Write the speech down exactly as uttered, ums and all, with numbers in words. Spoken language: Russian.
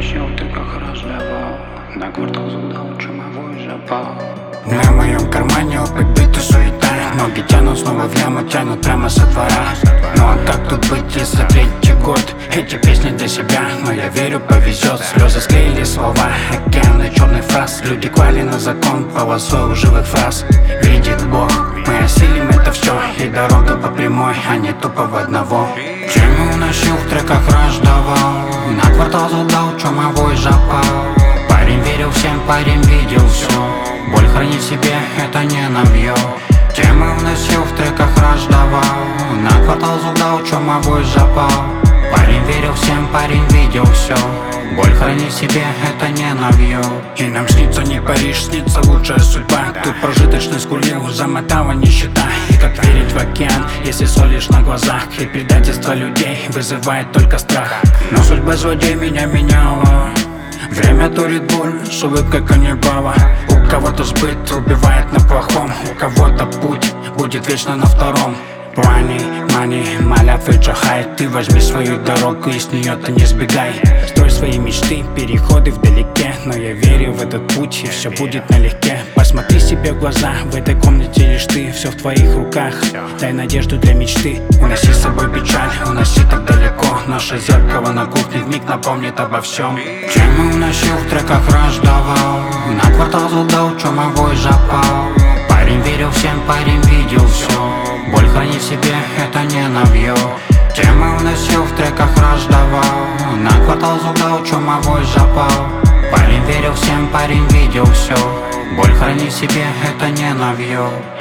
уносил, ты как раздавал. На квартал задал чумовой запал. На моем кармане опыт бита суета. Ноги тянут снова в яму, тянут прямо со двора. Ну а как тут быть, если третий год? Эти песни для себя, но я верю, повезет. Слезы склеили слова, океаны черных фраз. Люди клали на закон, полосой живых фраз. Видит Бог, мы осилим это все. И дорога по прямой, а не тупо в одного. Темы уносил, в треках раздавал. На квартал задал чумовой запал. Парень верил всем, парень видел все. Боль хранить в себе, это не навье. Темы вносил, в треках раздавал. На квартал задал чумовой запал. Парень верил всем, парень видел все. Боль хранить в себе, это не навье. И нам снится не Париж, снится лучшая судьба. Тут прожиточный скулил, замотала нищета. И как верить в океан, если солишь на глазах. И предательство людей вызывает только страх. Но судьба злодей меня меняла. Время турит боль с улыбкой каннибала. У кого-то сбыт убивает на плохом. У кого-то путь будет вечно на втором плане. Мани, маляв и джахай. Ты возьми свою дорогу и с нее ты не сбегай. Строй свои мечты, переходы вдалеке. Но я верю в этот путь, и все будет налегке. Посмотри себе в глаза, в этой комнате лишь ты. Все в твоих руках, дай надежду для мечты. Уноси с собой печаль, уноси так далеко. Наше зеркало на кухне вмиг напомнит обо всем. Темы уносил, в треках раздавал. На квартал задал чумовой запал. Парень верил всем, парень видел все. Боль хранить в себе, это не навье. Темы уносил, в треках раздавал. На квартал задал чумовой запал. Парень верил всем, парень видел все. Боль хранить в себе, это не навье.